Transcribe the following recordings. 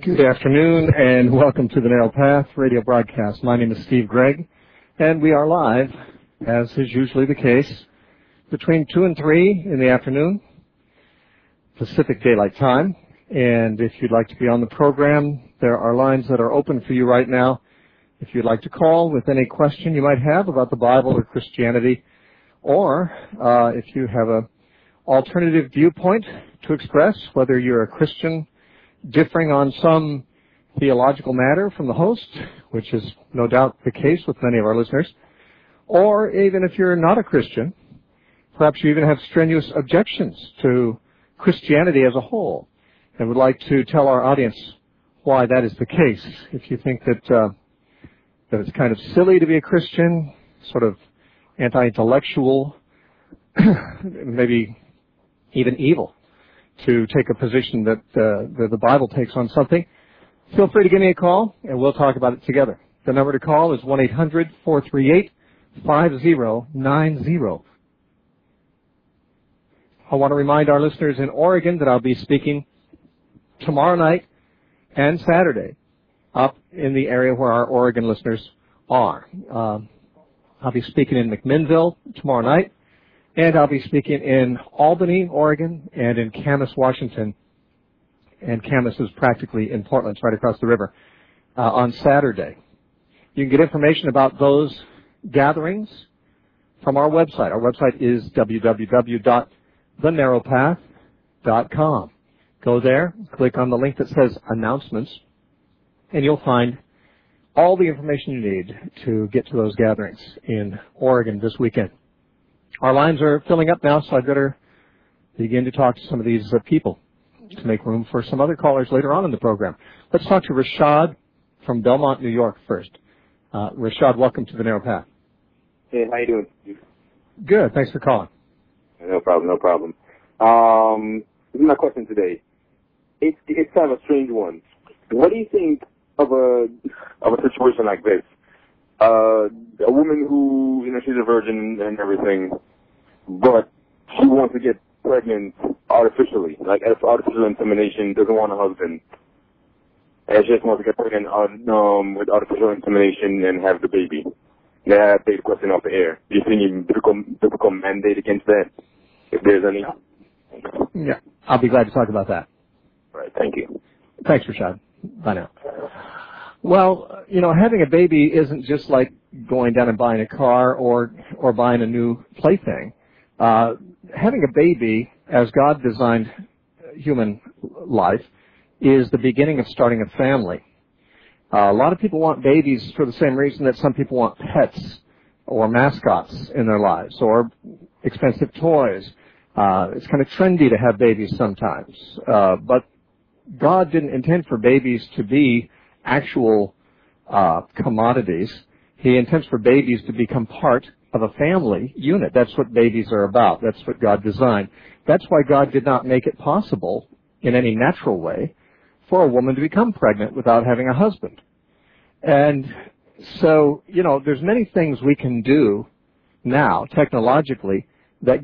Good afternoon and welcome to the Narrow Path radio broadcast. My name is Steve Gregg and we are live, as is usually the case, between 2 and 3 in the afternoon, Pacific Daylight Time. And if you'd like to be on the program, there are lines that are open for you right now. If you'd like to call with any question you might have about the Bible or Christianity, or if you have an alternative viewpoint to express, whether you're a Christian differing on some theological matter from the host, which is no doubt the case with many of our listeners, or even if you're not a Christian, perhaps you even have strenuous objections to Christianity as a whole, and would like to tell our audience why that is the case. If you think that it's kind of silly to be a Christian, sort of anti-intellectual, maybe even evil, to take a position that the Bible takes on something, feel free to give me a call, and we'll talk about it together. The number to call is 1-800-438-5090. I want to remind our listeners in Oregon that I'll be speaking tomorrow night and Saturday up in the area where our Oregon listeners are. I'll be speaking in McMinnville tomorrow night, and I'll be speaking in Albany, Oregon, and in Camas, Washington. And Camas is practically in Portland, it's right across the river, on Saturday. You can get information about those gatherings from our website. Our website is www.thenarrowpath.com. Go there, click on the link that says Announcements, and you'll find all the information you need to get to those gatherings in Oregon this weekend. Our lines are filling up now, so I'd better begin to talk to some of these people to make room for some other callers later on in the program. Let's talk to Rashad from Belmont, New York first. Rashad, welcome to the Narrow Path. Hey, how you doing? Good, thanks for calling. No problem. This is my question today. It's kind of a strange one. What do you think of a situation like this? A woman who, she's a virgin and everything, but she wants to get pregnant artificially, like artificial insemination, doesn't want a husband. And she just wants to get pregnant with artificial insemination and have the baby. Now, I take the question off the air. Do you think you biblical mandate against that, if there's any? Yeah, I'll be glad to talk about that. All right, thank you. Thanks, Rashad. Bye now. Well, having a baby isn't just like going down and buying a car or buying a new plaything. Having a baby, as God designed human life, is the beginning of starting a family. A lot of people want babies for the same reason that some people want pets or mascots in their lives or expensive toys. It's kind of trendy to have babies sometimes. But God didn't intend for babies to be actual commodities. He intends for babies to become part of a family unit. That's what babies are about. That's what God designed. That's why God did not make it possible in any natural way for a woman to become pregnant without having a husband. And so, there's many things we can do now technologically that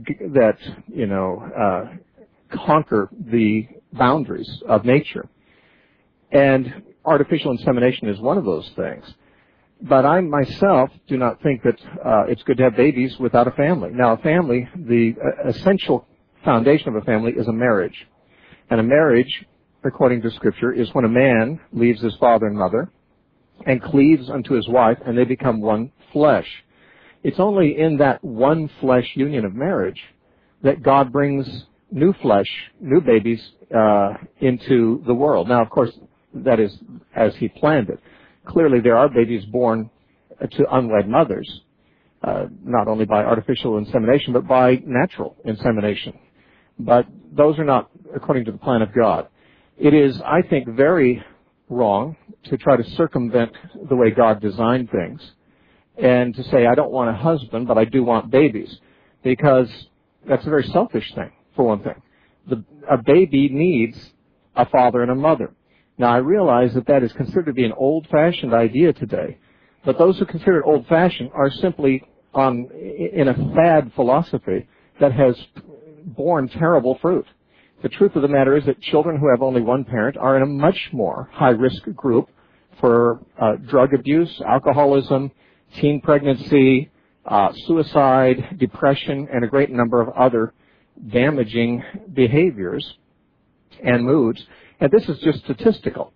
conquer the boundaries of nature. And artificial insemination is one of those things. But I myself do not think that it's good to have babies without a family. Now, a family, the essential foundation of a family is a marriage. And a marriage, according to Scripture, is when a man leaves his father and mother and cleaves unto his wife, and they become one flesh. It's only in that one flesh union of marriage that God brings new flesh, new babies into the world. Now, of course, that is as He planned it. Clearly, there are babies born to unwed mothers, not only by artificial insemination, but by natural insemination. But those are not according to the plan of God. It is, I think, very wrong to try to circumvent the way God designed things and to say, I don't want a husband, but I do want babies, because that's a very selfish thing, for one thing. A baby needs a father and a mother. Now, I realize that is considered to be an old-fashioned idea today, but those who consider it old-fashioned are simply in a fad philosophy that has borne terrible fruit. The truth of the matter is that children who have only one parent are in a much more high-risk group for drug abuse, alcoholism, teen pregnancy, suicide, depression, and a great number of other damaging behaviors and moods. And this is just statistical.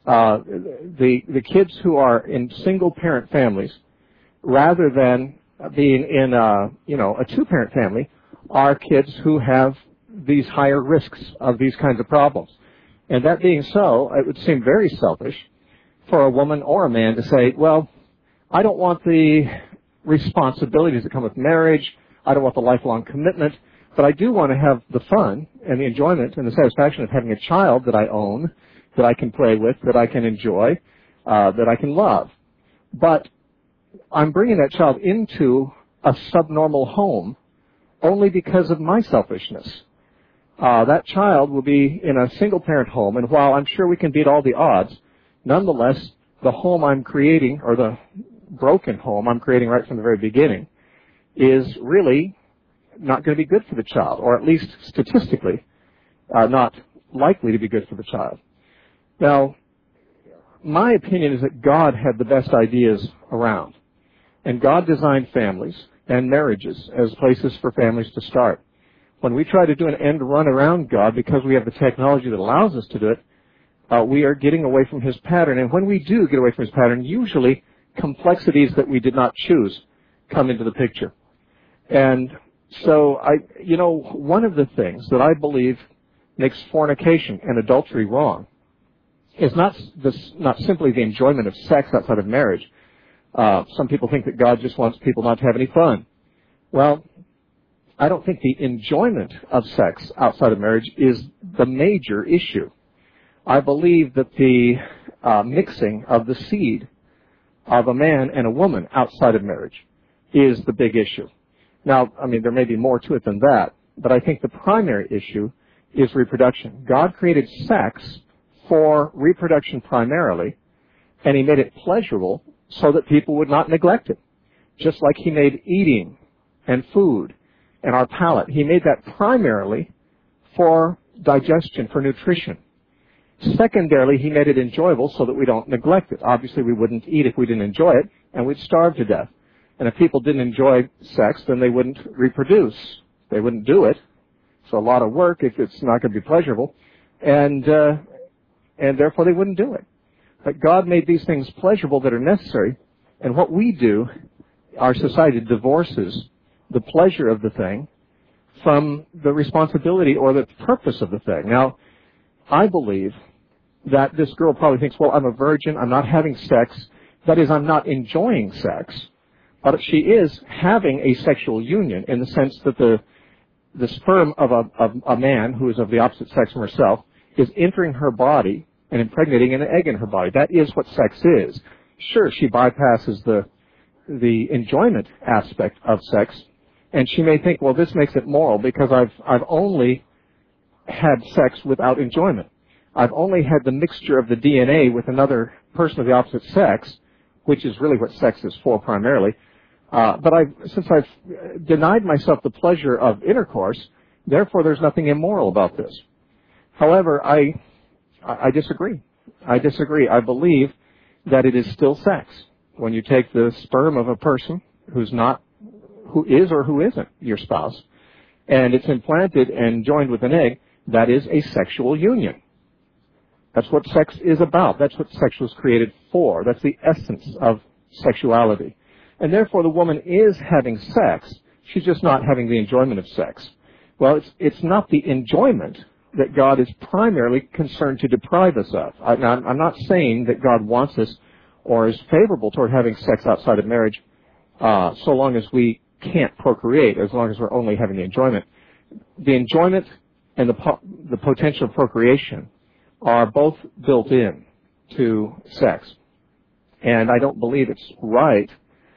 The kids who are in single-parent families, rather than being in a two-parent family, are kids who have these higher risks of these kinds of problems. And that being so, it would seem very selfish for a woman or a man to say, well, I don't want the responsibilities that come with marriage, I don't want the lifelong commitment, but I do want to have the fun and the enjoyment and the satisfaction of having a child that I own, that I can play with, that I can enjoy, that I can love. But I'm bringing that child into a subnormal home only because of my selfishness. That child will be in a single-parent home, and while I'm sure we can beat all the odds, nonetheless, the home I'm creating, or the broken home I'm creating right from the very beginning, is really not going to be good for the child, or at least statistically not likely to be good for the child. Now, my opinion is that God had the best ideas around, and God designed families and marriages as places for families to start. When we try to do an end run around God because we have the technology that allows us to do it, we are getting away from His pattern. And when we do get away from His pattern, usually complexities that we did not choose come into the picture. And so, one of the things that I believe makes fornication and adultery wrong is not simply the enjoyment of sex outside of marriage. Some people think that God just wants people not to have any fun. Well, I don't think the enjoyment of sex outside of marriage is the major issue. I believe that the mixing of the seed of a man and a woman outside of marriage is the big issue. Now, there may be more to it than that, but I think the primary issue is reproduction. God created sex for reproduction primarily, and He made it pleasurable so that people would not neglect it. Just like He made eating and food and our palate. He made that primarily for digestion, for nutrition. Secondarily, He made it enjoyable so that we don't neglect it. Obviously, we wouldn't eat if we didn't enjoy it, and we'd starve to death. And if people didn't enjoy sex, then they wouldn't reproduce. They wouldn't do it. It's a lot of work if it's not going to be pleasurable. And therefore they wouldn't do it. But God made these things pleasurable that are necessary. And what we do, our society divorces the pleasure of the thing from the responsibility or the purpose of the thing. Now, I believe that this girl probably thinks, well, I'm a virgin, I'm not having sex. That is, I'm not enjoying sex. But she is having a sexual union in the sense that the sperm of a man who is of the opposite sex from herself is entering her body and impregnating an egg in her body. That is what sex is. Sure, she bypasses the enjoyment aspect of sex, and she may think, well, this makes it moral because I've only had sex without enjoyment. I've only had the mixture of the DNA with another person of the opposite sex, which is really what sex is for primarily. But since I've denied myself the pleasure of intercourse, therefore there's nothing immoral about this. However, I disagree. I believe that it is still sex. When you take the sperm of a person who is or who isn't your spouse, and it's implanted and joined with an egg, that is a sexual union. That's what sex is about. That's what sex was created for. That's the essence of sexuality. And therefore the woman is having sex. She's just not having the enjoyment of sex. Well, it's not the enjoyment that God is primarily concerned to deprive us of. I'm not saying that God wants us or is favorable toward having sex outside of marriage so long as we can't procreate, as long as we're only having the enjoyment. The enjoyment and the potential of procreation are both built in to sex. And I don't believe it's right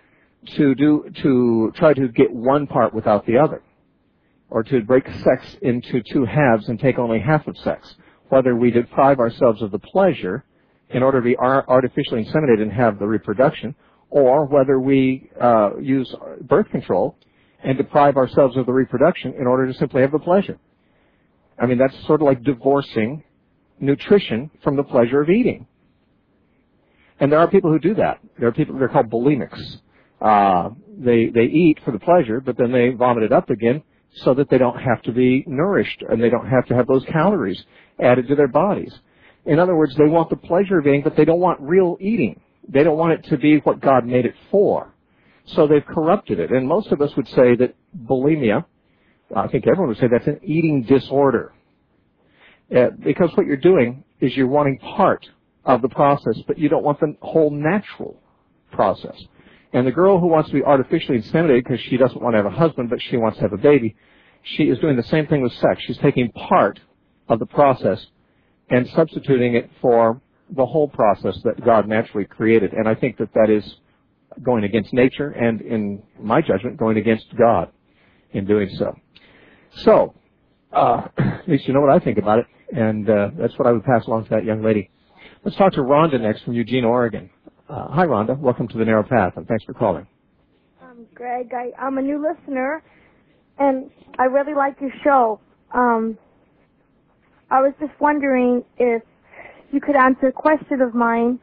to try to get one part without the other, or to break sex into two halves and take only half of sex. Whether we deprive ourselves of the pleasure in order to be artificially inseminated and have the reproduction, or whether we use birth control and deprive ourselves of the reproduction in order to simply have the pleasure. I mean, that's sort of like divorcing nutrition from the pleasure of eating. And there are people who do that. There are people, they're called bulimics. They eat for the pleasure, but then they vomit it up again so that they don't have to be nourished and they don't have to have those calories added to their bodies. In other words, they want the pleasure of eating, but they don't want real eating. They don't want it to be what God made it for. So they've corrupted it. And most of us would say that bulimia, I think everyone would say that's an eating disorder. Because what you're doing is you're wanting part of the process, but you don't want the whole natural process. And the girl who wants to be artificially inseminated because she doesn't want to have a husband, but she wants to have a baby, she is doing the same thing with sex. She's taking part of the process and substituting it for the whole process that God naturally created. And I think that that is going against nature and, in my judgment, going against God in doing so. So, at least you know what I think about it, and that's what I would pass along to that young lady. Let's talk to Rhonda next from Eugene, Oregon. Hi, Rhonda. Welcome to The Narrow Path, and thanks for calling. Greg, I'm a new listener, and I really like your show. I was just wondering if you could answer a question of mine.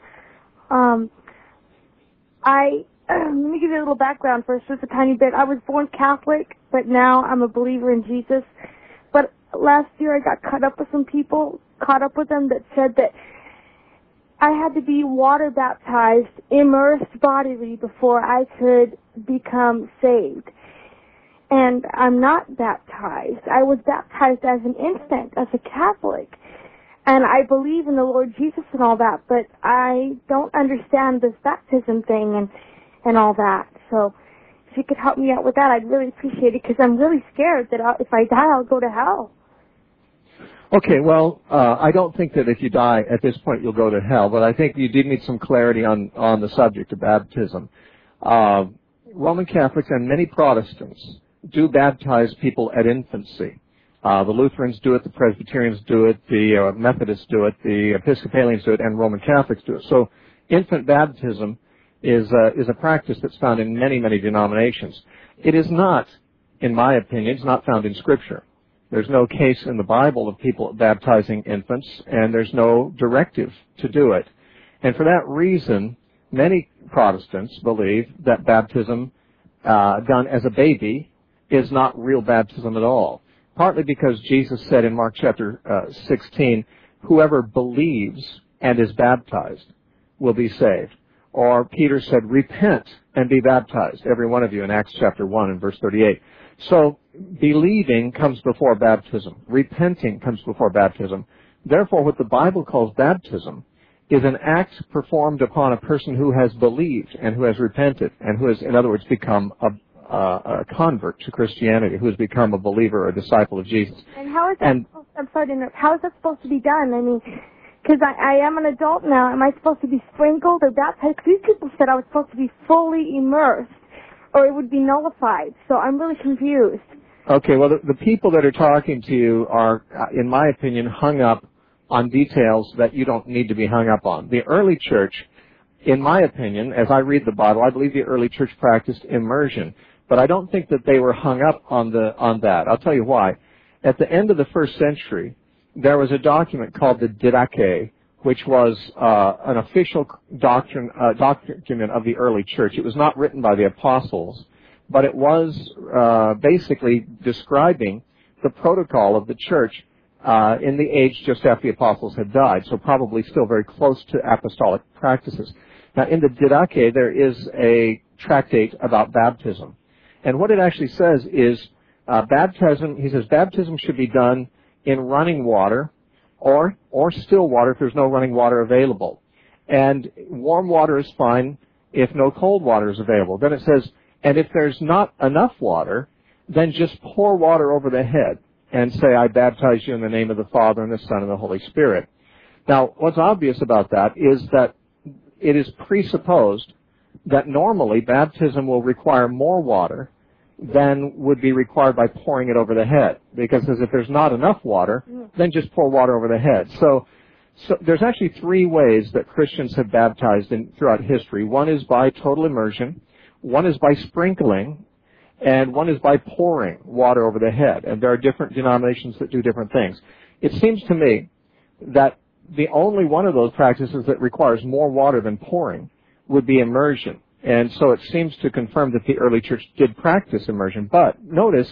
Let me give you a little background first, just a tiny bit. I was born Catholic, but now I'm a believer in Jesus. But last year I got caught up with them that said that I had to be water baptized, immersed bodily before I could become saved. And I'm not baptized. I was baptized as an infant, as a Catholic. And I believe in the Lord Jesus and all that, but I don't understand this baptism thing and all that. So if you could help me out with that, I'd really appreciate it, because I'm really scared that if I die, I'll go to hell. Okay, well, I don't think that if you die at this point you'll go to hell, but I think you did need some clarity on the subject of baptism. Roman Catholics and many Protestants do baptize people at infancy. The Lutherans do it, the Presbyterians do it, the Methodists do it, the Episcopalians do it, and Roman Catholics do it. So infant baptism is a practice that's found in many, many denominations. It is not, in my opinion, it's not found in Scripture. There's no case in the Bible of people baptizing infants, and there's no directive to do it. And for that reason, many Protestants believe that baptism done as a baby is not real baptism at all. Partly because Jesus said in Mark chapter 16, whoever believes and is baptized will be saved. Or Peter said, repent and be baptized, every one of you, in Acts chapter 1 and verse 38. So believing comes before baptism. Repenting comes before baptism. Therefore, what the Bible calls baptism is an act performed upon a person who has believed and who has repented and who has, in other words, become a convert to Christianity, who has become a believer or a disciple of Jesus. And how is that? I'm sorry to interrupt. How is that supposed to be done? I mean, because I am an adult now. Am I supposed to be sprinkled or baptized? These people said I was supposed to be fully immersed, or it would be nullified. So I'm really confused. Okay, well, the people that are talking to you are, in my opinion, hung up on details that you don't need to be hung up on. The early church, in my opinion, as I read the Bible, I believe the early church practiced immersion. But I don't think that they were hung up on that. I'll tell you why. At the end of the first century, there was a document called the Didache, which was an official document of the early church. It was not written by the apostles, but it was basically describing the protocol of the church in the age just after the apostles had died, so probably still very close to apostolic practices. Now, in the Didache, there is a tractate about baptism. And what it actually says is baptism, he says, baptism should be done in running water or still water if there's no running water available. And warm water is fine if no cold water is available. Then it says, and if there's not enough water, then just pour water over the head and say, I baptize you in the name of the Father and the Son and the Holy Spirit. Now, what's obvious about that is that it is presupposed that normally baptism will require more water than would be required by pouring it over the head. Because if there's not enough water, then just pour water over the head. So there's actually three ways that Christians have baptized throughout history. One is by total immersion, one is by sprinkling, and one is by pouring water over the head, and there are different denominations that do different things. It seems to me that the only one of those practices that requires more water than pouring would be immersion. And so it seems to confirm that the early church did practice immersion. But notice,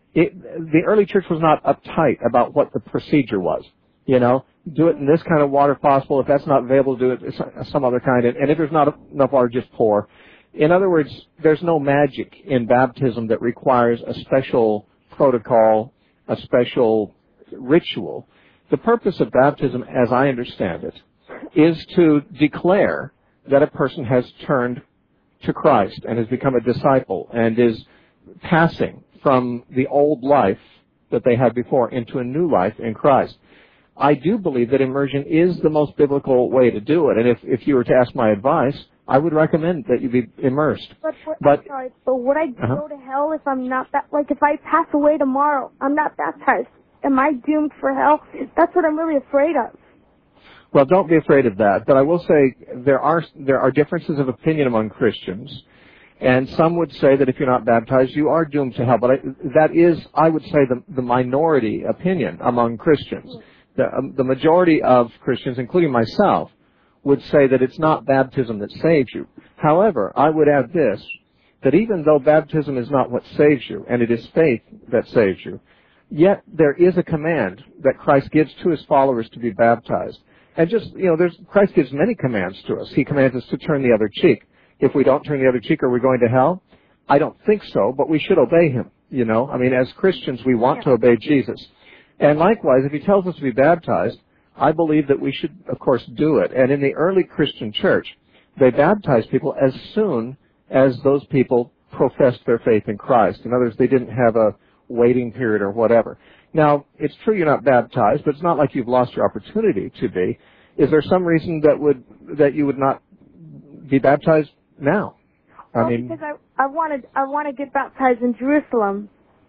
the early church was not uptight about what the procedure was. You know, do it in this kind of water if possible. If that's not available, do it some other kind. And if there's not enough water, just pour. In other words, there's no magic in baptism that requires a special protocol, a special ritual. The purpose of baptism, as I understand it, is to declare that a person has turned to Christ and has become a disciple and is passing from the old life that they had before into a new life in Christ. I do believe that immersion is the most biblical way to do it. And if you were to ask my advice, I would recommend that you be immersed. But would I go to hell if I'm not like if I pass away tomorrow, I'm not baptized? Am I doomed for hell? That's what I'm really afraid of. Well, don't be afraid of that. But I will say there are differences of opinion among Christians, and some would say that if you're not baptized, you are doomed to hell. But that is, I would say, the minority opinion among Christians. The majority of Christians, including myself, would say that it's not baptism that saves you. However, I would add this, that even though baptism is not what saves you, and it is faith that saves you, yet there is a command that Christ gives to his followers to be baptized. And just, Christ gives many commands to us. He commands us to turn the other cheek. If we don't turn the other cheek, are we going to hell? I don't think so, but we should obey him, I mean, as Christians, we want to obey Jesus. And likewise, if he tells us to be baptized, I believe that we should, of course, do it. And in the early Christian church, they baptized people as soon as those people professed their faith in Christ. In other words, they didn't have a waiting period or whatever. Now, it's true you're not baptized, but it's not like you've lost your opportunity to be. Is there some reason that you would not be baptized now? Because I want to get baptized in Jerusalem.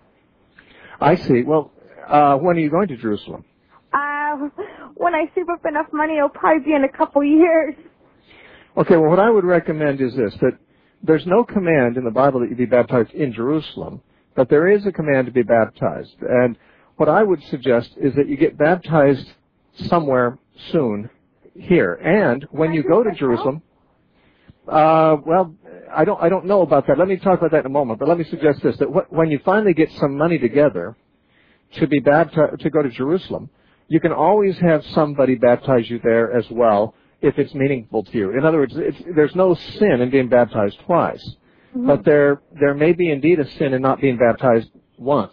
I see. Well, when are you going to Jerusalem? When I save up enough money, it'll probably be in a couple years. Okay, well, what I would recommend is this, that there's no command in the Bible that you be baptized in Jerusalem, but there is a command to be baptized. And what I would suggest is that you get baptized somewhere soon here. And when you go to Jerusalem, well, I don't know about that. Let me talk about that in a moment. But let me suggest this, that when you finally get some money together to be baptized, to go to Jerusalem, you can always have somebody baptize you there as well if it's meaningful to you. In other words, there's no sin in being baptized twice. Mm-hmm. But there may be indeed a sin in not being baptized once,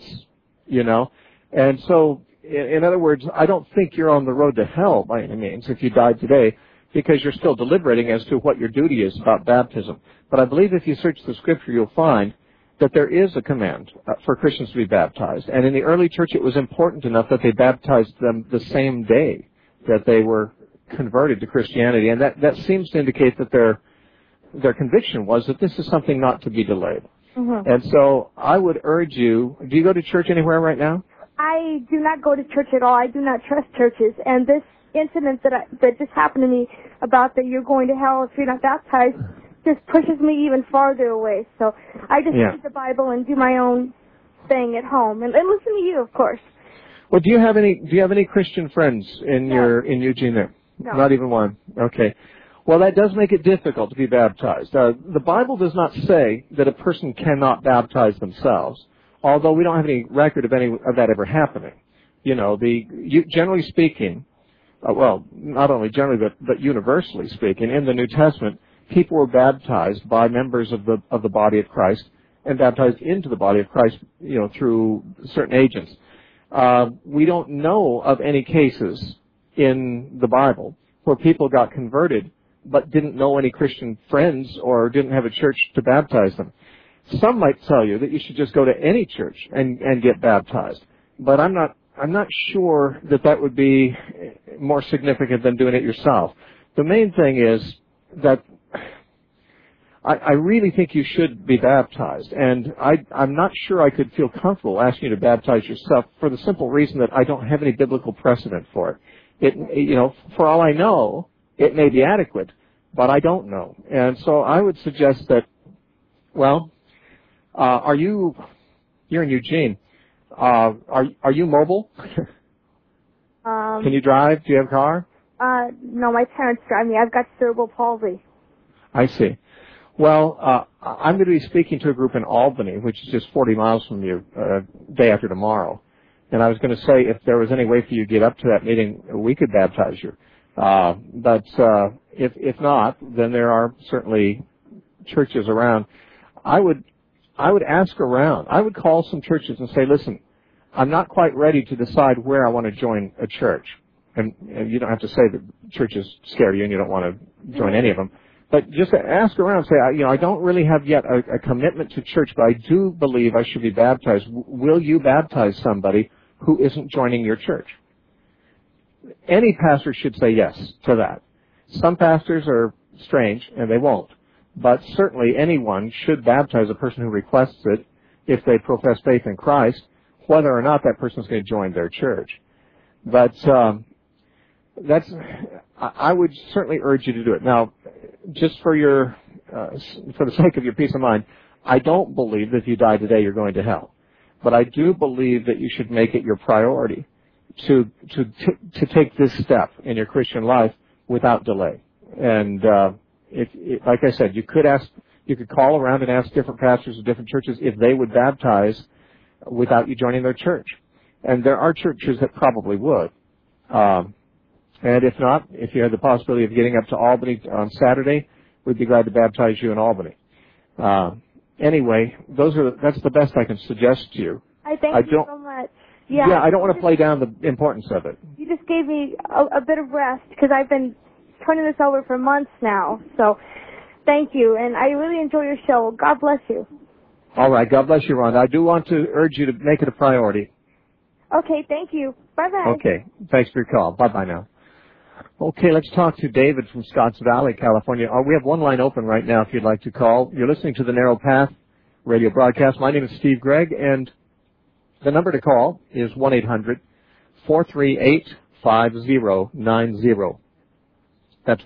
And so, in other words, I don't think you're on the road to hell by any means if you died today, because you're still deliberating as to what your duty is about baptism. But I believe if you search the Scripture, you'll find that there is a command for Christians to be baptized. And in the early church, it was important enough that they baptized them the same day that they were converted to Christianity. And that seems to indicate that their conviction was that this is something not to be delayed. Mm-hmm. And so I would urge you, do you go to church anywhere right now? I do not go to church at all. I do not trust churches. And this incident that just happened to me about that you're going to hell if you're not baptized just pushes me even farther away. So I just read the Bible and do my own thing at home and listen to you, of course. Well, do you have any Christian friends in Eugene there? No. Not even one. Okay. Well, that does make it difficult to be baptized. The Bible does not say that a person cannot baptize themselves, although we don't have any record of any of that ever happening. Generally speaking, well, not only generally but universally speaking, in the New Testament, people were baptized by members of the body of Christ and baptized into the body of Christ, through certain agents. We don't know of any cases in the Bible where people got converted but didn't know any Christian friends or didn't have a church to baptize them. Some might tell you that you should just go to any church and get baptized, but I'm not sure that would be more significant than doing it yourself. The main thing is that I really think you should be baptized, and I'm not sure I could feel comfortable asking you to baptize yourself for the simple reason that I don't have any biblical precedent for it. For all I know, it may be adequate, but I don't know. And so I would suggest that, well, You're in Eugene. Are you mobile? Can you drive? Do you have a car? No, my parents drive me. I've got cerebral palsy. I see. Well, I'm going to be speaking to a group in Albany, which is just 40 miles from you, day after tomorrow. And I was going to say, if there was any way for you to get up to that meeting, we could baptize you. But if not, then there are certainly churches around. I would ask around. I would call some churches and say, listen, I'm not quite ready to decide where I want to join a church. And you don't have to say that churches scare you and you don't want to join any of them. But just ask around and say, I don't really have yet a commitment to church, but I do believe I should be baptized. Will you baptize somebody who isn't joining your church? Any pastor should say yes to that. Some pastors are strange and they won't. But certainly anyone should baptize a person who requests it if they profess faith in Christ, whether or not that person is going to join their church. But I would certainly urge you to do it. Now, just for the sake of your peace of mind, I don't believe that if you die today you're going to hell. But I do believe that you should make it your priority to take this step in your Christian life without delay. And like I said, you could call around and ask different pastors of different churches if they would baptize without you joining their church. And there are churches that probably would. And if not, if you had the possibility of getting up to Albany on Saturday, we'd be glad to baptize you in Albany. Anyway, that's the best I can suggest to you. I thank you so much. Yeah, I don't want to play down the importance of it. You just gave me a bit of rest because I've been turning this over for months now. So thank you, and I really enjoy your show. God bless you. All right, God bless you, Rhonda. I do want to urge you to make it a priority. Okay, thank you. Bye-bye. Okay, thanks for your call. Bye-bye now. Okay, let's talk to David from Scotts Valley, California. We have one line open right now if you'd like to call. You're listening to the Narrow Path radio broadcast. My name is Steve Gregg, and the number to call is 1-800-438-5090. That's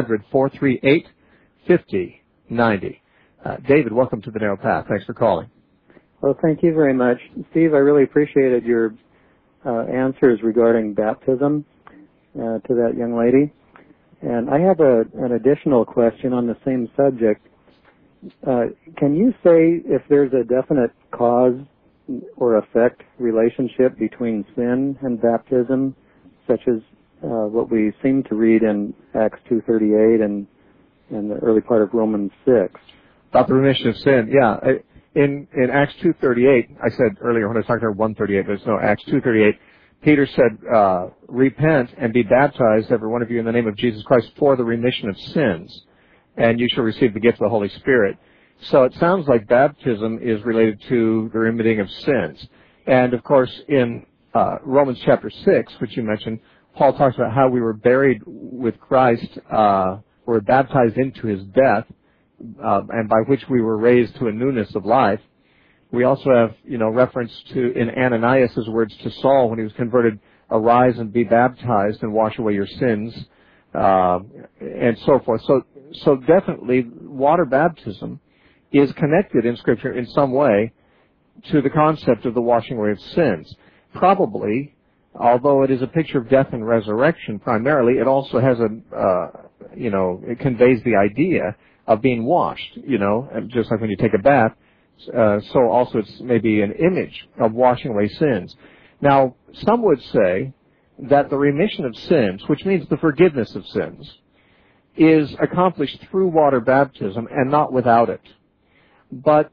1-800-438-5090. David, welcome to the Narrow Path. Thanks for calling. Well, thank you very much. Steve, I really appreciated your answers regarding baptism to that young lady. And I have an additional question on the same subject. Can you say if there's a definite cause or effect relationship between sin and baptism, such as what we seem to read in Acts 2:38 and the early part of Romans 6? About the remission of sin, yeah. In Acts 2:38, I said earlier when I was talking about 1:38, but it's no, Acts 2:38, Peter said, repent and be baptized, every one of you, in the name of Jesus Christ for the remission of sins, and you shall receive the gift of the Holy Spirit. So it sounds like baptism is related to the remitting of sins. And, of course, in Romans chapter 6, which you mentioned, Paul talks about how we were buried with Christ, were baptized into his death, and by which we were raised to a newness of life. We also have, reference to, in Ananias' words to Saul when he was converted, arise and be baptized and wash away your sins, and so forth. So definitely water baptism is connected in Scripture in some way to the concept of the washing away of sins. Probably, although it is a picture of death and resurrection primarily, it also has it conveys the idea of being washed, just like when you take a bath. So also it's maybe an image of washing away sins. Now, some would say that the remission of sins, which means the forgiveness of sins, is accomplished through water baptism and not without it. But,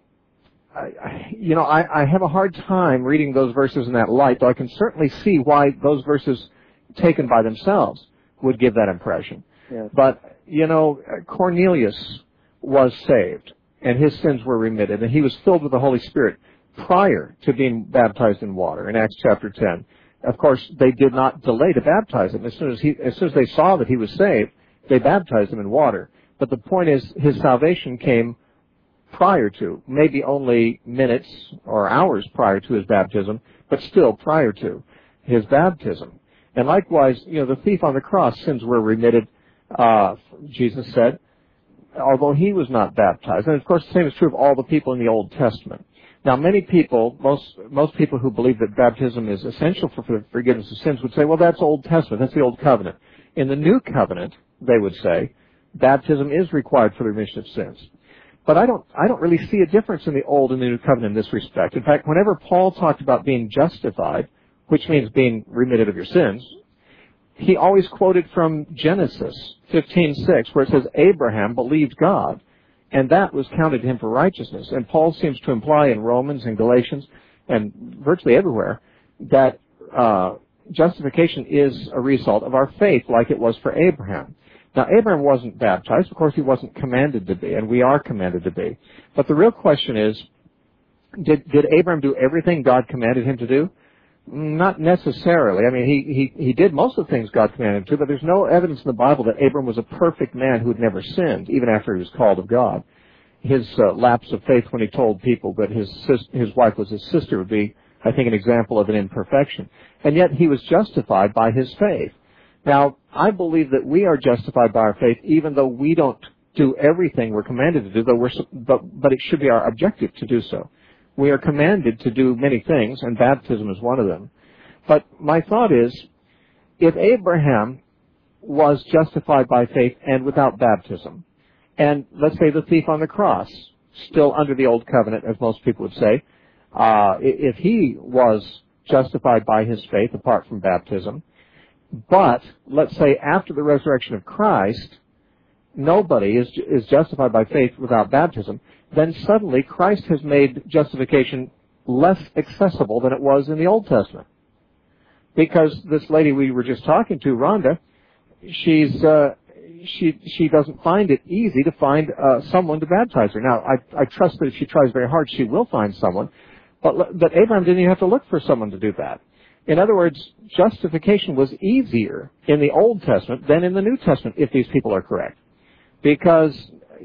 I have a hard time reading those verses in that light, though I can certainly see why those verses taken by themselves would give that impression. Yes. But, Cornelius was saved, and his sins were remitted, and he was filled with the Holy Spirit prior to being baptized in water in Acts chapter 10. Of course, they did not delay to baptize him. As soon as they saw that he was saved, they baptized him in water. But the point is, his salvation came prior to, maybe only minutes or hours prior to his baptism, but still prior to his baptism. And likewise, the thief on the cross, sins were remitted, Jesus said, although he was not baptized. And of course, the same is true of all the people in the Old Testament. Now, many people, most people who believe that baptism is essential for the forgiveness of sins would say, well, that's Old Testament, that's the Old Covenant. In the New Covenant, they would say, baptism is required for the remission of sins. But I don't really see a difference in the Old and the New Covenant in this respect. In fact, whenever Paul talked about being justified, which means being remitted of your sins, he always quoted from Genesis 15:6, where it says, Abraham believed God, and that was counted to him for righteousness. And Paul seems to imply in Romans and Galatians and virtually everywhere that justification is a result of our faith, like it was for Abraham. Now, Abraham wasn't baptized. Of course, he wasn't commanded to be, and we are commanded to be. But the real question is, did Abraham do everything God commanded him to do? Not necessarily. I mean, he did most of the things God commanded him to, but there's no evidence in the Bible that Abraham was a perfect man who had never sinned, even after he was called of God. His lapse of faith when he told people that his wife was his sister would be, I think, an example of an imperfection. And yet he was justified by his faith. Now, I believe that we are justified by our faith, even though we don't do everything we're commanded to do, but it should be our objective to do so. We are commanded to do many things, and baptism is one of them. But my thought is, if Abraham was justified by faith and without baptism, and let's say the thief on the cross, still under the Old Covenant, as most people would say, if he was justified by his faith apart from baptism, but let's say after the resurrection of Christ, nobody is justified by faith without baptism, then suddenly Christ has made justification less accessible than it was in the Old Testament. Because this lady we were just talking to, Rhonda, she doesn't find it easy to find someone to baptize her. Now, I trust that if she tries very hard, she will find someone. But Abraham didn't even have to look for someone to do that. In other words, justification was easier in the Old Testament than in the New Testament, if these people are correct. Because,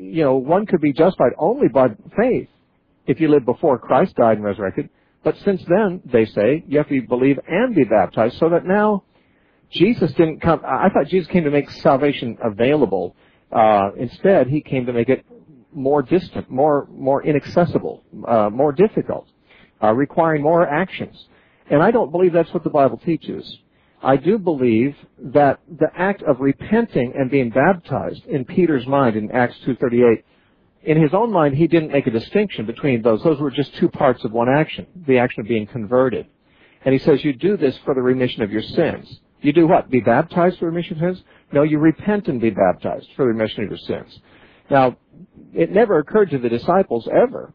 one could be justified only by faith if you lived before Christ died and resurrected. But since then, they say, you have to believe and be baptized, so that now Jesus didn't come. I thought Jesus came to make salvation available. Instead, he came to make it more distant, more inaccessible, more difficult, requiring more actions. And I don't believe that's what the Bible teaches. I do believe that the act of repenting and being baptized in Peter's mind in Acts 2:38, in his own mind, he didn't make a distinction between those. Those were just two parts of one action, the action of being converted. And he says, you do this for the remission of your sins. You do what? Be baptized for the remission of sins? No, you repent and be baptized for the remission of your sins. Now, it never occurred to the disciples ever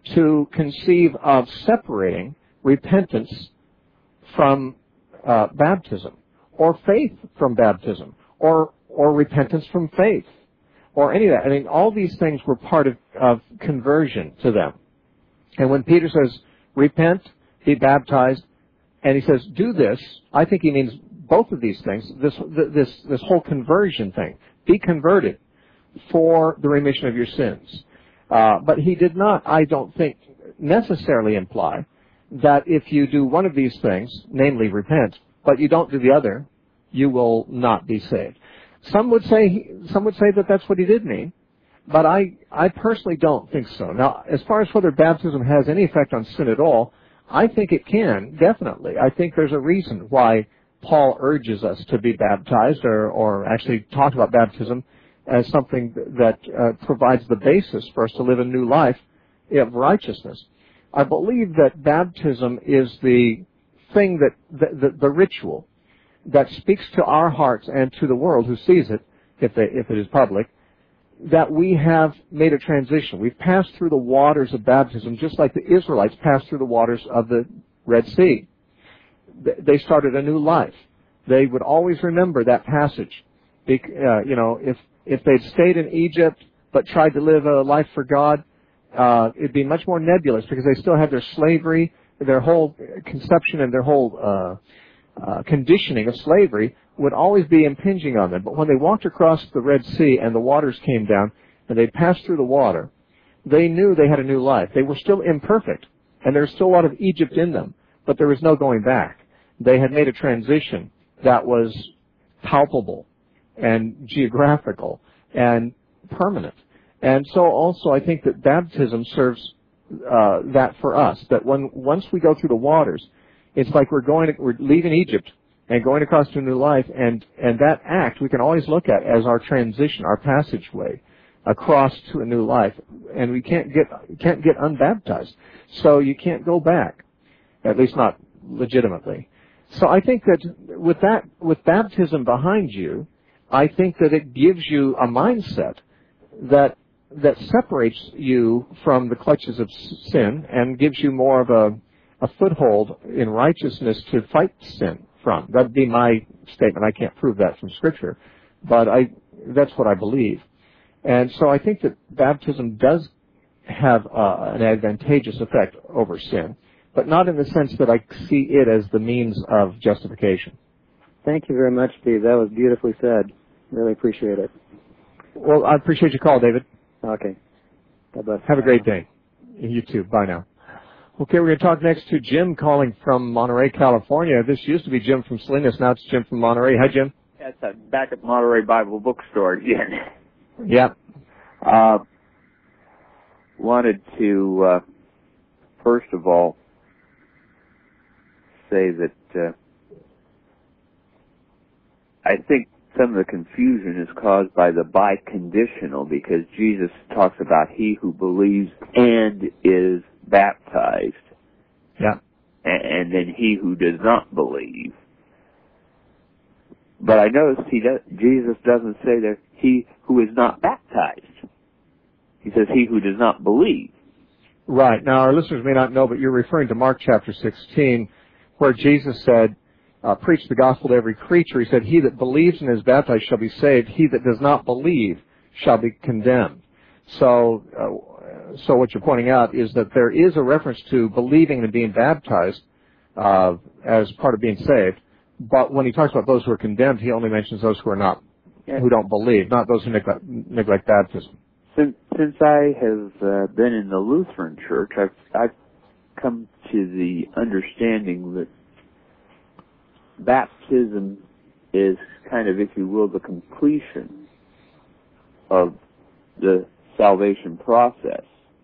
to conceive of separating repentance from baptism, or faith from baptism, or repentance from faith, or any of that. I mean, all these things were part of conversion to them. And when Peter says, repent, be baptized, and he says, do this, I think he means both of these things, this whole conversion thing. Be converted for the remission of your sins. But he did not, I don't think, necessarily imply that if you do one of these things, namely repent, but you don't do the other, you will not be saved. Some would say that that's what he did mean, but I personally don't think so. Now, as far as whether baptism has any effect on sin at all, I think it can, definitely. I think there's a reason why Paul urges us to be baptized, or actually talked about baptism as something that provides the basis for us to live a new life of righteousness. I believe that baptism is the thing the ritual that speaks to our hearts and to the world who sees it, if it is public, that we have made a transition. We've passed through the waters of baptism just like the Israelites passed through the waters of the Red Sea. They started a new life. They would always remember that passage. If they'd stayed in Egypt but tried to live a life for God, it'd be much more nebulous because they still have their slavery, their whole conception and their whole conditioning of slavery would always be impinging on them. But when they walked across the Red Sea and the waters came down and they passed through the water, they knew they had a new life. They were still imperfect, and there was still a lot of Egypt in them, but there was no going back. They had made a transition that was palpable and geographical and permanent. And so also I think that baptism serves that for us. That once we go through the waters, it's like we're leaving Egypt and going across to a new life, and that act we can always look at as our transition, our passageway across to a new life, and we can't get unbaptized. So you can't go back, at least not legitimately. So I think that with baptism behind you, I think that it gives you a mindset that separates you from the clutches of sin and gives you more of a foothold in righteousness to fight sin from. That'd be my statement. I can't prove that from Scripture, but that's what I believe. And so I think that baptism does have an advantageous effect over sin, but not in the sense that I see it as the means of justification. Thank you very much, Steve. That was beautifully said. Really appreciate it. Well, I appreciate your call, David. Okay. God-bless. Have a great day. You too. Bye now. Okay, we're going to talk next to Jim calling from Monterey, California. This used to be Jim from Salinas. Now it's Jim from Monterey. Hi, Jim. That's back at Monterey Bible Bookstore again. Yeah. Wanted to, first of all, say that I think some of the confusion is caused by the biconditional, because Jesus talks about he who believes and is baptized. Yeah. And then he who does not believe. But I noticed Jesus doesn't say that he who is not baptized. He says he who does not believe. Right. Now, our listeners may not know, but you're referring to Mark chapter 16, where Jesus said, preach the gospel to every creature. He said, he that believes and is baptized shall be saved. He that does not believe shall be condemned. So what you're pointing out is that there is a reference to believing and being baptized as part of being saved. But when he talks about those who are condemned, he only mentions those who are not, who don't believe, not those who neglect baptism. Since I have been in the Lutheran Church, I've come to the understanding that baptism is kind of, if you will, the completion of the salvation process.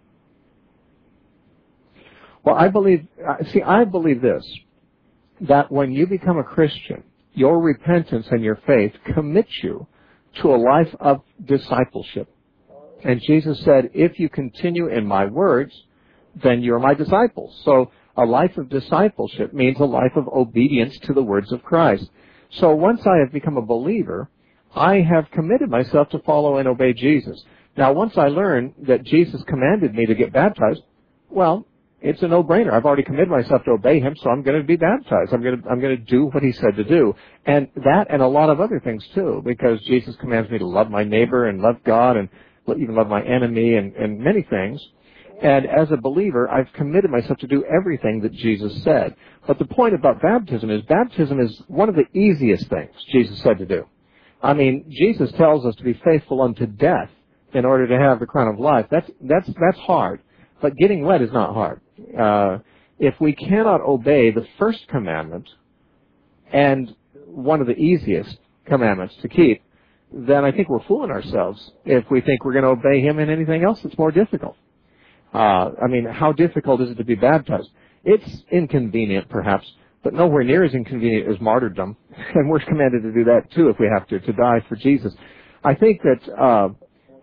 Well, I believe this, that when you become a Christian, your repentance and your faith commit you to a life of discipleship. And Jesus said, if you continue in my words, then you're my disciples. So a life of discipleship means a life of obedience to the words of Christ. So once I have become a believer, I have committed myself to follow and obey Jesus. Now, once I learn that Jesus commanded me to get baptized, well, it's a no-brainer. I've already committed myself to obey him, so I'm going to be baptized. I'm going to do what he said to do. And that and a lot of other things too, because Jesus commands me to love my neighbor and love God and even love my enemy and many things. And as a believer, I've committed myself to do everything that Jesus said. But the point about baptism is one of the easiest things Jesus said to do. I mean, Jesus tells us to be faithful unto death in order to have the crown of life. That's hard. But getting wet is not hard. If we cannot obey the first commandment and one of the easiest commandments to keep, then I think we're fooling ourselves if we think we're going to obey him in anything else that's more difficult. I mean, how difficult is it to be baptized? It's inconvenient, perhaps, but nowhere near as inconvenient as martyrdom. And we're commanded to do that, too, if we have to die for Jesus. I think that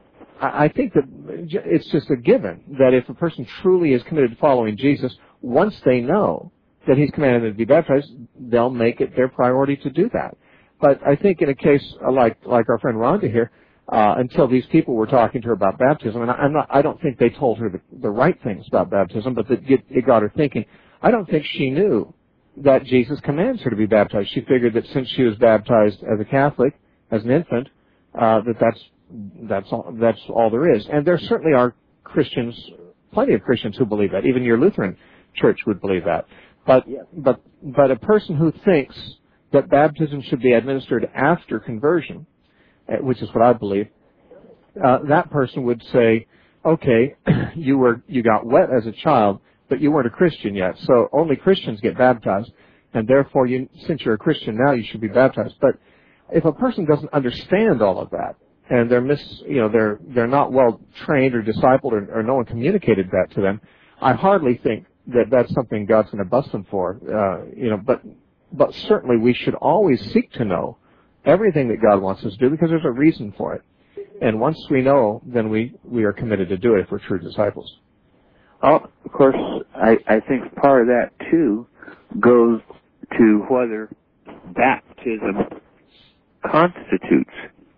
it's just a given that if a person truly is committed to following Jesus, once they know that he's commanded them to be baptized, they'll make it their priority to do that. But I think in a case like our friend Rhonda here, until these people were talking to her about baptism, and I don't think they told her the right things about baptism, but it got her thinking. I don't think she knew that Jesus commands her to be baptized. She figured that since she was baptized as a Catholic, as an infant, that's all there is. And there certainly are Christians, plenty of Christians who believe that. Even your Lutheran church would believe that. But a person who thinks that baptism should be administered after conversion, which is what I believe, that person would say, okay, you got wet as a child, but you weren't a Christian yet, so only Christians get baptized, and therefore, since you're a Christian now, you should be baptized. But if a person doesn't understand all of that, and they're not well trained or discipled, or no one communicated that to them, I hardly think that that's something God's going to bust them for, but certainly we should always seek to know everything that God wants us to do because there's a reason for it. And once we know, then we are committed to do it if we're true disciples. Well, of course, I think part of that, too, goes to whether baptism constitutes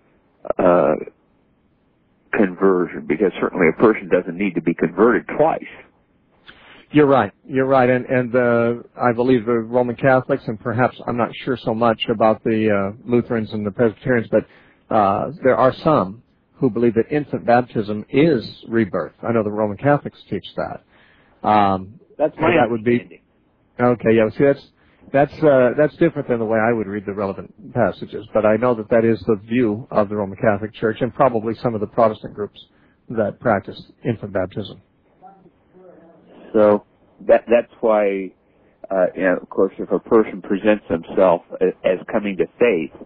conversion, because certainly a person doesn't need to be converted twice. You're right. And I believe the Roman Catholics, and perhaps I'm not sure so much about the Lutherans and the Presbyterians, but there are some who believe that infant baptism is rebirth. I know the Roman Catholics teach that. That's my understanding. Okay, yeah. See, that's different than the way I would read the relevant passages. But I know that is the view of the Roman Catholic Church and probably some of the Protestant groups that practice infant baptism. So that's why, of course, if a person presents himself as coming to faith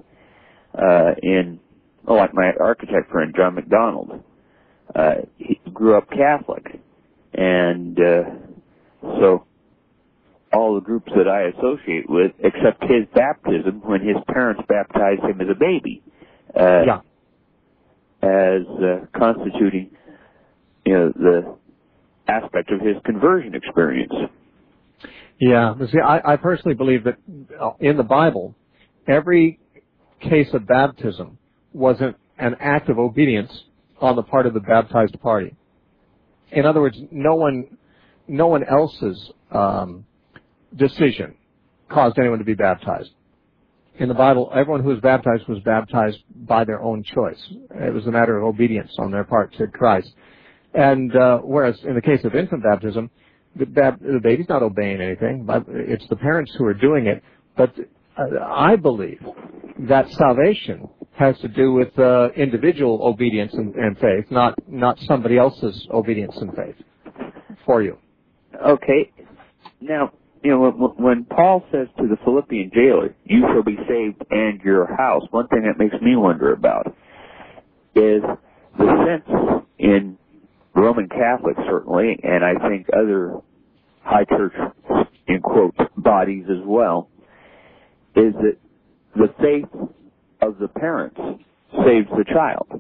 like my architect friend, John McDonald, he grew up Catholic. And so all the groups that I associate with accept his baptism when his parents baptized him as a baby, as constituting, the aspect of his conversion experience. Yeah, see, I personally believe that in the Bible, every case of baptism was an act of obedience on the part of the baptized party. In other words, no one else's decision caused anyone to be baptized. In the Bible, everyone who was baptized by their own choice. It was a matter of obedience on their part to Christ. And whereas in the case of infant baptism, the baby's not obeying anything, but it's the parents who are doing it. But I believe that salvation has to do with individual obedience and faith, not somebody else's obedience and faith for you. Okay. Now, when Paul says to the Philippian jailer, "You shall be saved and your house," one thing that makes me wonder about is the sense in Roman Catholics, certainly, and I think other high church, in quotes, bodies as well, is that the faith of the parents saves the child.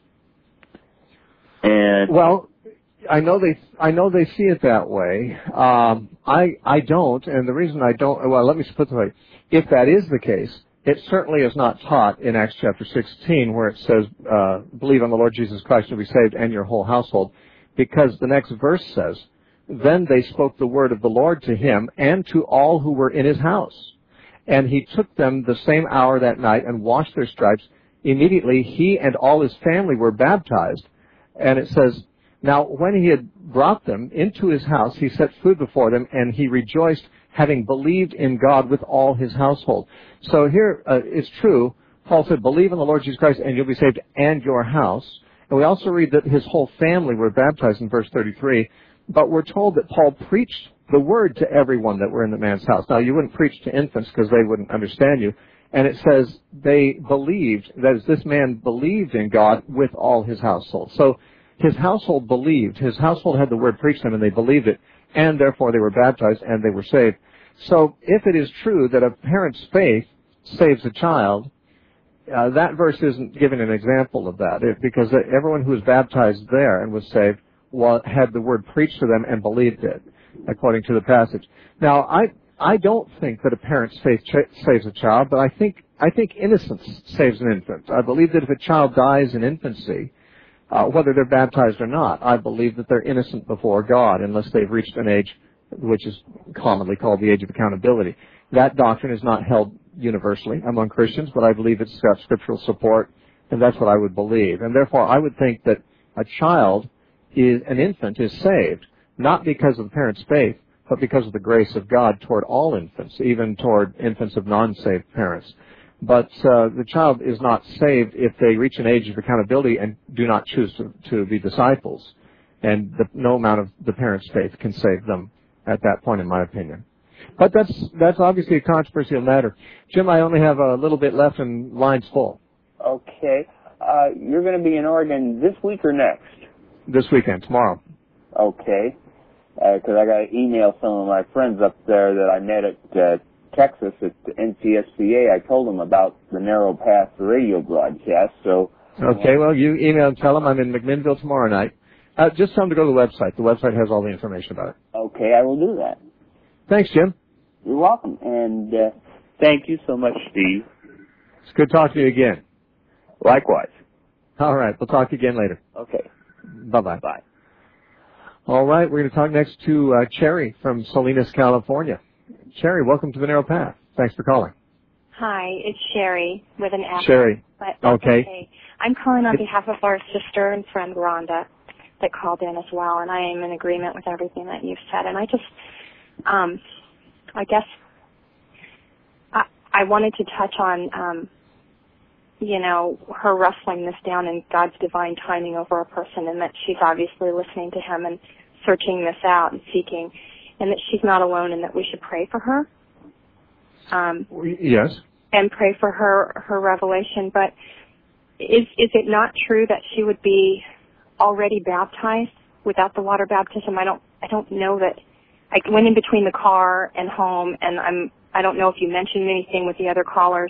And well, I know they see it that way. I don't, and the reason I don't, well, let me put it this way. If that is the case, it certainly is not taught in Acts chapter 16 where it says, believe on the Lord Jesus Christ and be saved and your whole household, because the next verse says, then they spoke the word of the Lord to him and to all who were in his house. And he took them the same hour that night and washed their stripes. Immediately he and all his family were baptized. And it says, now when he had brought them into his house, he set food before them, and he rejoiced, having believed in God with all his household. So here, it's true. Paul said, believe in the Lord Jesus Christ and you'll be saved and your house. And we also read that his whole family were baptized in verse 33. But we're told that Paul preached the word to everyone that were in the man's house. Now, you wouldn't preach to infants because they wouldn't understand you. And it says they believed, that is, this man believed in God with all his household. So his household believed. His household had the word preached to them, and they believed it. And therefore they were baptized and they were saved. So if it is true that a parent's faith saves a child, that verse isn't giving an example of that. Because everyone who was baptized there and was saved had the word preached to them and believed it, according to the passage. Now, I don't think that a parent's faith saves a child, but I think innocence saves an infant. I believe that if a child dies in infancy, whether they're baptized or not, I believe that they're innocent before God unless they've reached an age which is commonly called the age of accountability. That doctrine is not held universally among Christians, but I believe it's got scriptural support, and that's what I would believe. And therefore, I would think that an infant is saved, not because of the parent's faith, but because of the grace of God toward all infants, even toward infants of non-saved parents. But the child is not saved if they reach an age of accountability and do not choose to be disciples. And no amount of the parent's faith can save them at that point, in my opinion. But that's obviously a controversial matter. Jim, I only have a little bit left and line's full. Okay. You're going to be in Oregon this week or next? This weekend, tomorrow. Okay. because I got to email some of my friends up there that I met at Texas at the NCSCA. I told them about the Narrow Path radio broadcast. So okay, well, you email and tell them I'm in McMinnville tomorrow night. Just tell them to go to the website. The website has all the information about it. Okay, I will do that. Thanks, Jim. You're welcome, and thank you so much, Steve. It's good talking to you again. Likewise. All right, we'll talk to you again later. Okay. Bye-bye. Bye. All right, we're going to talk next to Cherry from Salinas, California. Cherry, welcome to the Narrow Path. Thanks for calling. Hi, it's Sherry with an F. Sherry. But okay. I'm calling on behalf of our sister and friend Rhonda that called in as well, and I am in agreement with everything that you've said. And I just, I guess, I wanted to touch on, her wrestling this down in God's divine timing over a person, and that she's obviously listening to him and searching this out and seeking, and that she's not alone, and that we should pray for her. Yes. And pray for her revelation. But is it not true that she would be already baptized without the water baptism? I don't know that. I went in between the car and home, and I don't know if you mentioned anything with the other callers.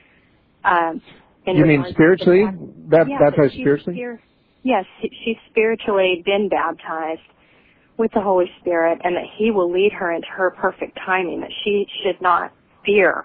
You mean spiritually? Baptized spiritually? Yes, she's spiritually been baptized with the Holy Spirit, and that He will lead her into her perfect timing, that she should not fear.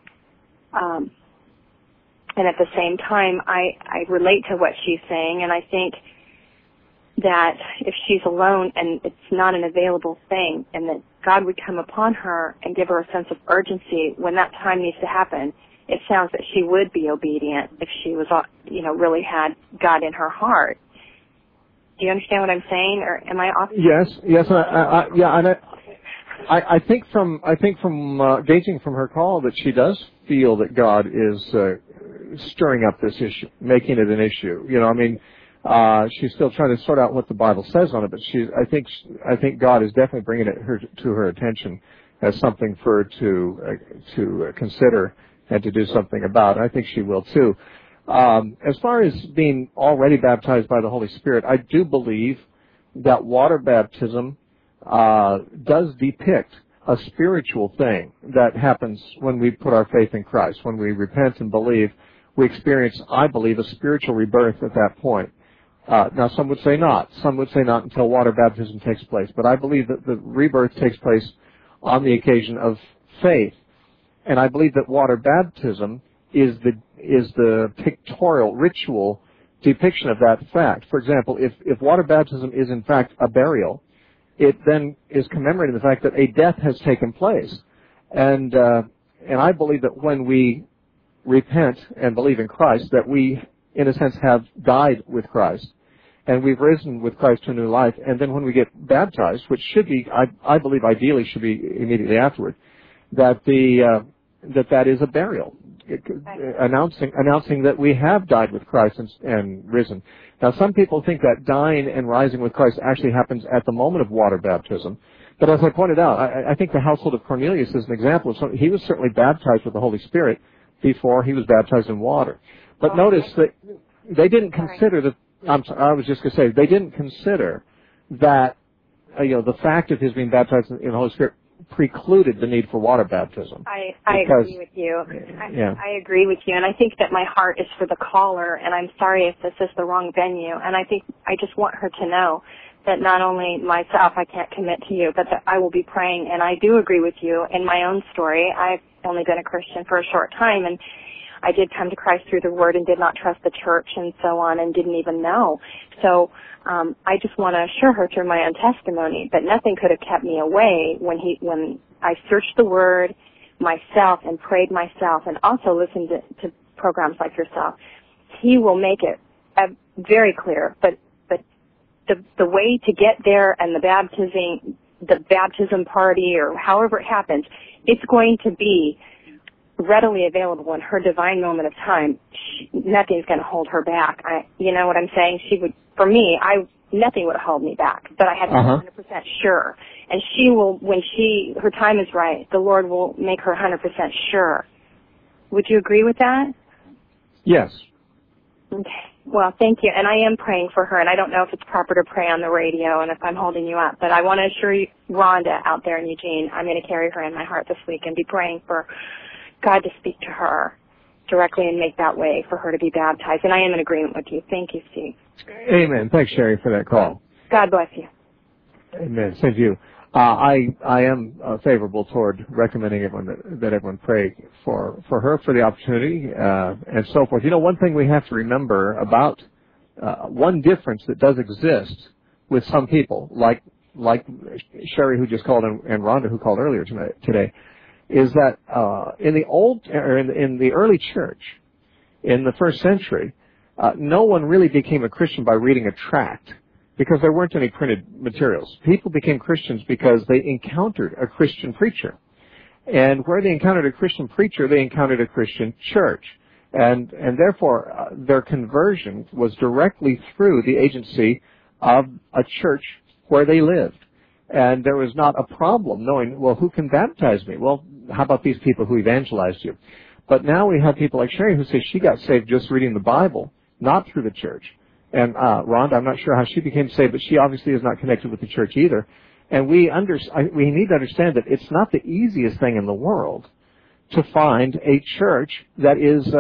And at the same time, I relate to what she's saying, and I think that if she's alone and it's not an available thing, and that God would come upon her and give her a sense of urgency when that time needs to happen, it sounds that she would be obedient if she was, really had God in her heart. Do you understand what I'm saying, or am I off? Yes, I think from gauging from her call that she does feel that God is stirring up this issue, making it an issue. She's still trying to sort out what the Bible says on it, but I think God is definitely bringing it to her attention as something for her to consider and to do something about. I think she will too. As far as being already baptized by the Holy Spirit, I do believe that water baptism does depict a spiritual thing that happens when we put our faith in Christ. When we repent and believe, we experience, I believe, a spiritual rebirth at that point. Now, some would say not. Some would say not until water baptism takes place. But I believe that the rebirth takes place on the occasion of faith. And I believe that water baptism is the pictorial, ritual depiction of that fact. For example, if water baptism is in fact a burial, it then is commemorating the fact that a death has taken place. And I believe that when we repent and believe in Christ, that we, in a sense, have died with Christ, and we've risen with Christ to a new life. And then when we get baptized, which should be, I believe ideally should be immediately afterward, that that is a burial, announcing that we have died with Christ and risen. Now, some people think that dying and rising with Christ actually happens at the moment of water baptism. But as I pointed out, I think the household of Cornelius is an example of something. He was certainly baptized with the Holy Spirit before he was baptized in water. But notice that they didn't consider that. I was just going to say they didn't consider that the fact of his being baptized in the Holy Spirit precluded the need for water baptism. I agree with you. I agree with you, and I think that my heart is for the caller, and I'm sorry if this is the wrong venue, and I think I just want her to know that not only myself, I can't commit to you, but that I will be praying, and I do agree with you. In my own story, I've only been a Christian for a short time, and I did come to Christ through the Word and did not trust the church and so on and didn't even know. So I just want to assure her through my own testimony that nothing could have kept me away when I searched the Word myself and prayed myself and also listened to programs like yourself. He will make it very clear, but the way to get there and the baptism party or however it happens, it's going to be readily available in her divine moment of time. Nothing's going to hold her back. You know what I'm saying? For me, nothing would hold me back, but I had to be 100% sure. And she will, when her time is right, the Lord will make her 100% sure. Would you agree with that? Yes. Okay. Well, thank you. And I am praying for her, and I don't know if it's proper to pray on the radio and if I'm holding you up, but I want to assure you, Rhonda out there in Eugene, I'm going to carry her in my heart this week and be praying for God to speak to her directly and make that way for her to be baptized. And I am in agreement with you. Thank you, Steve. Amen. Thanks, Sherry, for that call. God bless you. Amen. Same to you. I am favorable toward recommending that everyone pray for her, for the opportunity, and so forth. You know, one thing we have to remember about one difference that does exist with some people, like Sherry, who just called, and Rhonda, who called earlier today, is that in the early church, in the first century, no one really became a Christian by reading a tract, because there weren't any printed materials. People became Christians because they encountered a Christian preacher. And where they encountered a Christian preacher, they encountered a Christian church. And therefore, their conversion was directly through the agency of a church where they lived. And there was not a problem knowing, well, who can baptize me? Well, how about these people who evangelized you? But now we have people like Sherry who say she got saved just reading the Bible, not through the church. And Rhonda, I'm not sure how she became saved, but she obviously is not connected with the church either. And we need to understand that it's not the easiest thing in the world to find a church that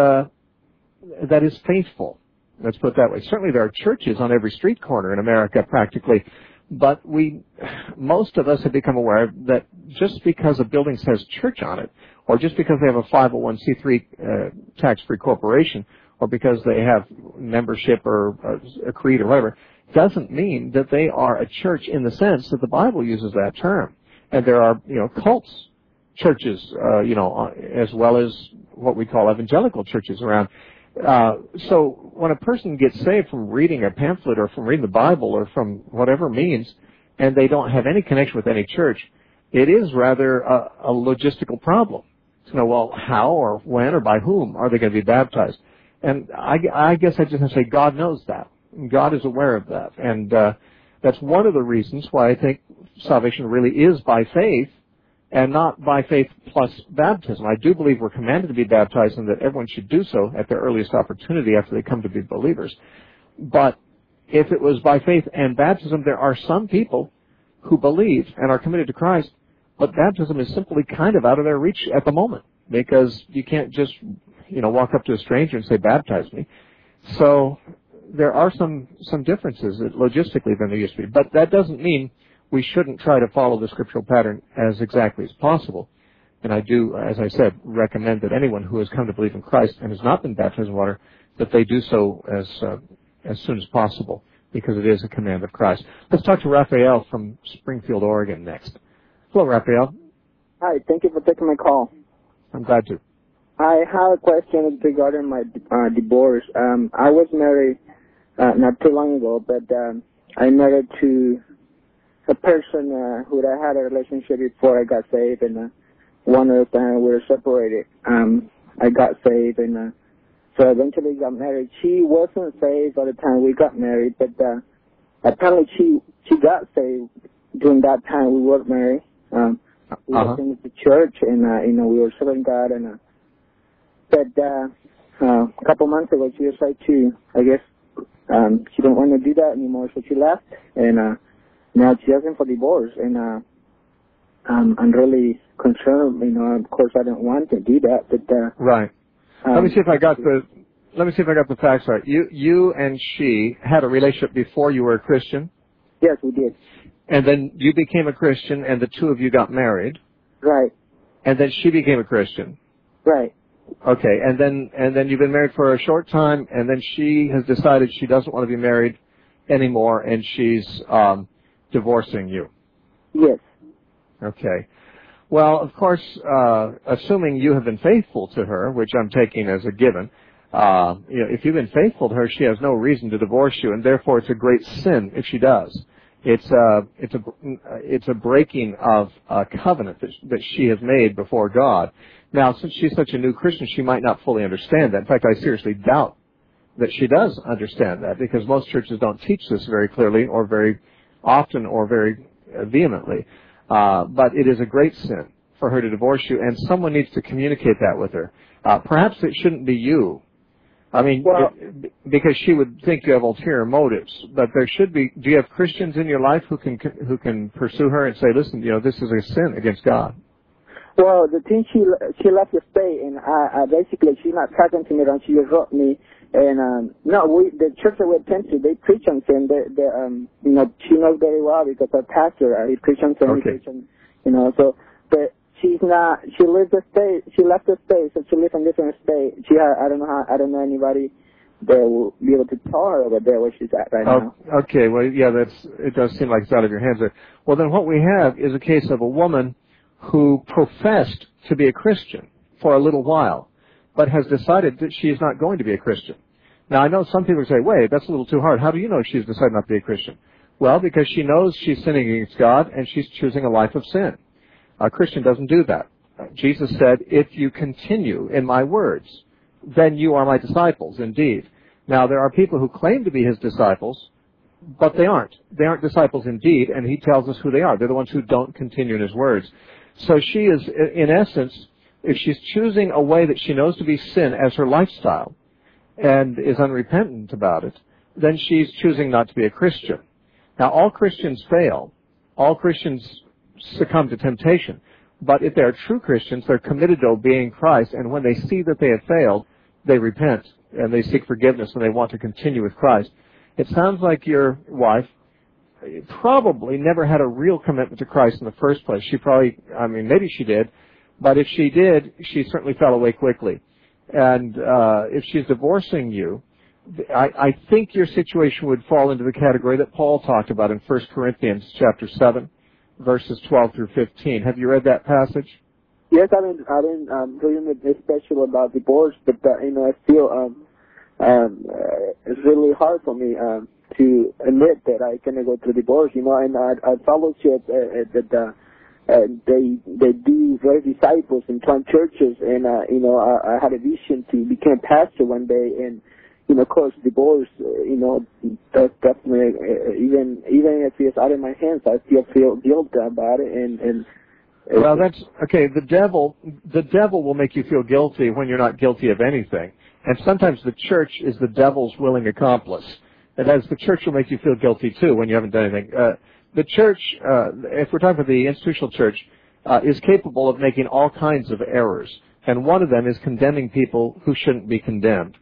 is faithful. Let's put it that way. Certainly there are churches on every street corner in America practically, but most of us have become aware that just because a building says church on it, or just because they have a 501c3 tax-free corporation, or because they have membership or a creed or whatever, doesn't mean that they are a church in the sense that the Bible uses that term. And there are, cults churches, as well as what we call evangelical churches around. So when a person gets saved from reading a pamphlet or from reading the Bible or from whatever means, and they don't have any connection with any church, it is rather a logistical problem. To know, well, how or when or by whom are they going to be baptized? And I guess I just have to say God knows that. God is aware of that. And that's one of the reasons why I think salvation really is by faith and not by faith plus baptism. I do believe we're commanded to be baptized and that everyone should do so at their earliest opportunity after they come to be believers. But if it was by faith and baptism, there are some people who believe and are committed to Christ, but baptism is simply kind of out of their reach at the moment, because you can't just walk up to a stranger and say, baptize me. So there are some differences logistically than there used to be. But that doesn't mean we shouldn't try to follow the scriptural pattern as exactly as possible. And I do, as I said, recommend that anyone who has come to believe in Christ and has not been baptized in water, that they do so as soon as possible, because it is a command of Christ. Let's talk to Raphael from Springfield, Oregon next. Hello, Raphael. Hi, thank you for taking my call. I'm glad to. I have a question regarding my divorce. I was married not too long ago, but I married to a person who I had a relationship before I got saved, and one of the times we were separated. I got saved, and so eventually got married. She wasn't saved by the time we got married, but apparently she got saved during that time we were married. We were in the church, and we were serving God, and but a couple months ago she decided to, I guess, she didn't want to do that anymore, so she left, and now she's asking for divorce, and I'm really concerned. Of course, I don't want to do that, but right. Let me see if I got the facts right. You and she had a relationship before you were a Christian? Yes, we did. And then you became a Christian, and the two of you got married. Right. And then she became a Christian. Right. Okay. And then you've been married for a short time, and then she has decided she doesn't want to be married anymore, and she's divorcing you. Yes. Okay. Well, of course, assuming you have been faithful to her, which I'm taking as a given, if you've been faithful to her, she has no reason to divorce you, and therefore it's a great sin if she does. It's a breaking of a covenant that she has made before God. Now, since she's such a new Christian, she might not fully understand that. In fact, I seriously doubt that she does understand that, because most churches don't teach this very clearly or very often or very vehemently. But it is a great sin for her to divorce you, and someone needs to communicate that with her. Perhaps it shouldn't be you. I mean, because she would think you have ulterior motives, but there should be. Do you have Christians in your life who can pursue her and say, listen, this is a sin against God? Well, the thing, she left the state, and I basically, she's not talking to me, and she just wrote me. And the church that we attend to, they preach on sin. She knows very well because our pastor, he preach on sin. Okay. So, but she's not. She left the state, so she lives in a different state. I don't know anybody that will be able to tell her over there where she's at right now. Okay, well, yeah, it does seem like it's out of your hands there. Well, then what we have is a case of a woman who professed to be a Christian for a little while, but has decided that she is not going to be a Christian. Now, I know some people say, wait, that's a little too hard. How do you know she's decided not to be a Christian? Well, because she knows she's sinning against God, and she's choosing a life of sin. A Christian doesn't do that. Jesus said, if you continue in my words, then you are my disciples indeed. Now, there are people who claim to be his disciples, but they aren't. They aren't disciples indeed, and he tells us who they are. They're the ones who don't continue in his words. So she is, in essence, if she's choosing a way that she knows to be sin as her lifestyle and is unrepentant about it, then she's choosing not to be a Christian. Now, all Christians fail. All Christians succumb to temptation. But if they're true Christians, they're committed to obeying Christ, and when they see that they have failed, they repent, and they seek forgiveness, and they want to continue with Christ. It sounds like your wife probably never had a real commitment to Christ in the first place. She probably, maybe she did, but if she did, she certainly fell away quickly. And if she's divorcing you, I think your situation would fall into the category that Paul talked about in 1 Corinthians chapter 7, verses 12 through 15. Have you read that passage? Yes, I've been reading it, especially about divorce, but I feel it's really hard for me to admit that I cannot go through divorce. And I fellowship that they do raise disciples and plant churches, and I had a vision to become pastor one day, and of course divorce, that's definitely even if it's out of my hands, I still feel guilty about it, and well, that's okay. The devil will make you feel guilty when you're not guilty of anything. And sometimes the church is the devil's willing accomplice. And as the church will make you feel guilty too when you haven't done anything. The church, if we're talking about the institutional church, is capable of making all kinds of errors. And one of them is condemning people who shouldn't be condemned.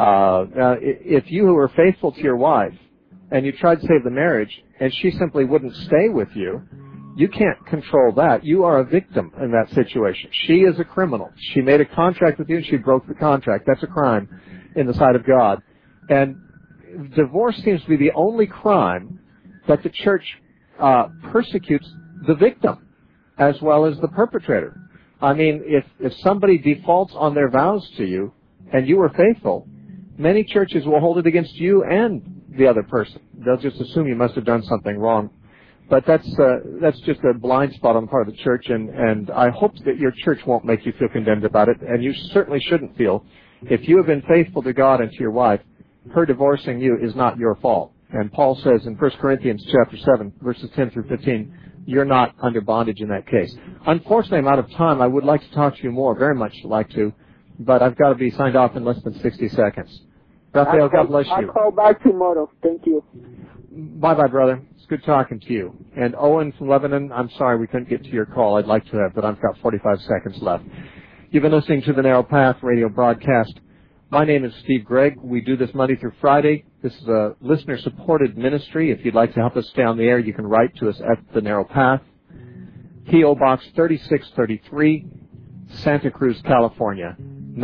If you who are faithful to your wife and you tried to save the marriage and she simply wouldn't stay with you, you can't control that. You are a victim in that situation. She is a criminal. She made a contract with you and she broke the contract. That's a crime in the sight of God. And divorce seems to be the only crime that the church persecutes the victim as well as the perpetrator. I mean, if somebody defaults on their vows to you and you were faithful, many churches will hold it against you and the other person. They'll just assume you must have done something wrong. But that's just a blind spot on the part of the church, and I hope that your church won't make you feel condemned about it, and you certainly shouldn't feel. If you have been faithful to God and to your wife, her divorcing you is not your fault. And Paul says in 1 Corinthians chapter 7, verses 10 through 15, you're not under bondage in that case. Unfortunately, I'm out of time. I would like to talk to you more, very much like to, but I've got to be signed off in less than 60 seconds. Raphael, God bless you. I'll call back tomorrow. Thank you. Bye-bye, brother. It's good talking to you. And Owen from Lebanon, I'm sorry we couldn't get to your call. I'd like to have, but I've got 45 seconds left. You've been listening to the Narrow Path radio broadcast. My name is Steve Gregg. We do this Monday through Friday. This is a listener-supported ministry. If you'd like to help us stay on the air, you can write to us at The Narrow Path, P.O. Box 3633, Santa Cruz, California,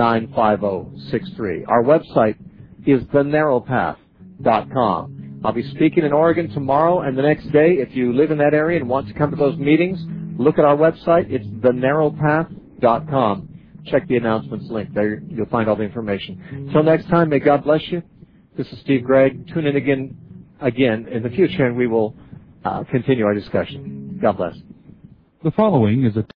95063. Our website is thenarrowpath.com. I'll be speaking in Oregon tomorrow and the next day. If you live in that area and want to come to those meetings, look at our website. It's thenarrowpath.com. Check the announcements link. There you'll find all the information. Until next time, may God bless you. This is Steve Gregg. Tune in again in the future, and we will continue our discussion. God bless. The following is a